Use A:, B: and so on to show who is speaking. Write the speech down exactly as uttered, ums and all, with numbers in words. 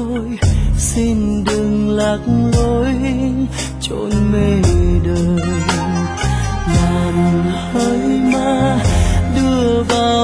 A: thôi, xin đừng lạc lối chốn mê đời. Làn hơi ma đưa vào